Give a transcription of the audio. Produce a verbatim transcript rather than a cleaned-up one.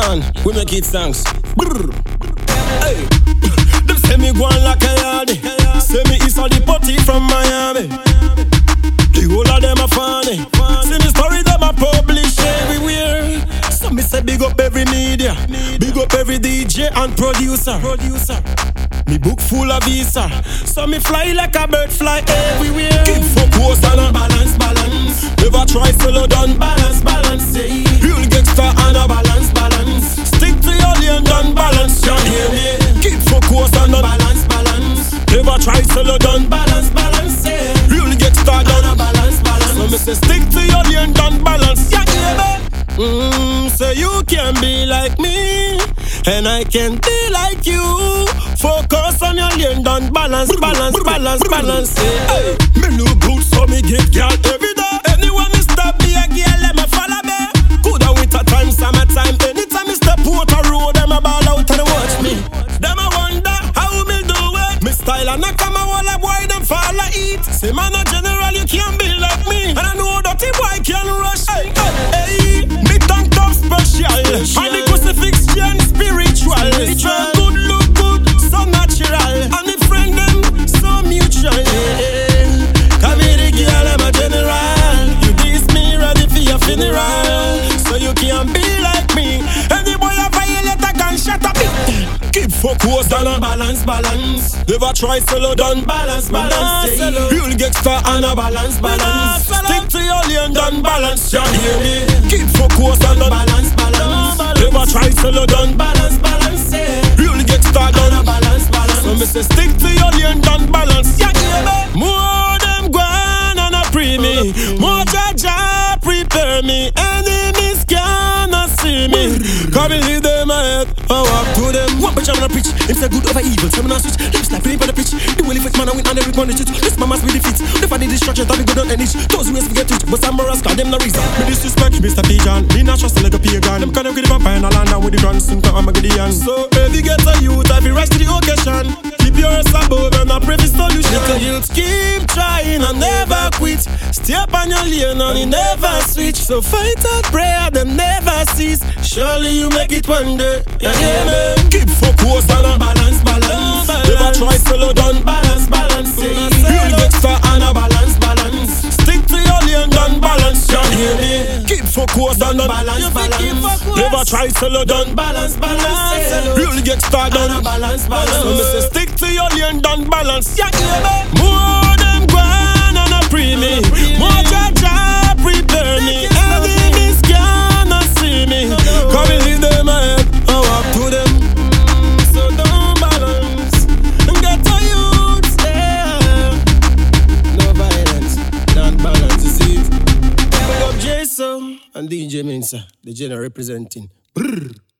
man, we make it songs. Brr. Hey. Them say me go on like a yardie. Say me is all the potty from Miami. The whole of them a funny. See me story them a publish everywhere. So me say big up every media, big up every D J and producer. Producer. Me book full of visa, so me fly like a bird fly everywhere. Keep focus and a balance, balance. Never try solo down, balance, balance. Real gangster and a balance, balance. Stick to your lane, done balance. You hear me? Keep focus and a balance, balance. Never try solo down, balance, balance. Real gangster and a balance, balance. So me say stick to your lane, done balance. You hear me? Mmm, so you can be like me, and I can be like you. Focus on your lane, done balance, balance, balance, balance. Hey, me look good, so me get girl every day. Anyone me stop me a girl, let me follow me. Coulda winter time, summertime, anytime me step out a road, them a ball out and watch me. Them a wonder how me do it. Me style and I come a wall a boy, them fall a eat. Say man a general, you can't be like me, and I know that the boy can rush. Hey, hey, me tank top special, and the crucifix chain spiritual. Strong good, look good, so natural, and the friend them so mutual. Yeah. Come here, the girl, I'm a general. You diss me, ready for your funeral, so you can't be like me. And the boy a violate a gunshot a bit. Keep focus on a balance, balance. Never try solo down, balance, balance. Real gangster and a balance, balance. Stick to your lane, done balance. You hear me? Keep focus on a balance, balance. Never try solo down, balance, balance. Real gangster done a balance, balance. So me say stick to your lane, done balance. You hear me? More them gone and a pre me. More Jaja prepare me. Enemies cannot see me. Come and lead them ahead, I walk to them. What bitch I'm gonna preach? Him say good over evil, so I'm gonna switch. Lips like playing for the pitch. The will effect man I win and every on the church. This mama's with defeat. The funny destruction that we good on any. Those who get it, but some morals call them no reason. Me disrespect Mister Pigeon. Me not trust like a pagan. Them kind of get the vampire and I land down with the guns. Think I'm a Gideon. So if you get a youth, I feel rise to the occasion. Keep your ass above and I pray for solution. Little youth keep trying and never quit. Stay up on your lane and you never switch. So fight out prayer, them never cease. Surely you make it one day. Yeah, yeah, man. Keep focus on a balance, balance. Never try solo down, balance, balance. Real gangster and a balance, balance. Stick to your lane, done balance. You hear me? Keep focus on a balance, balance. Never try solo down, balance, balance. Real gangster done balance, balance. So me say stick to your lane, done balance. You hear me? More them gone and a pre me. More Jaja prepare me. Enemies cannot see me. Come and lead them ahead, I walk to them. So don't balance, get to youths, yeah. No violence, not balance, you see it. Big up Jason and D J Mensa, the general representing. Brrr.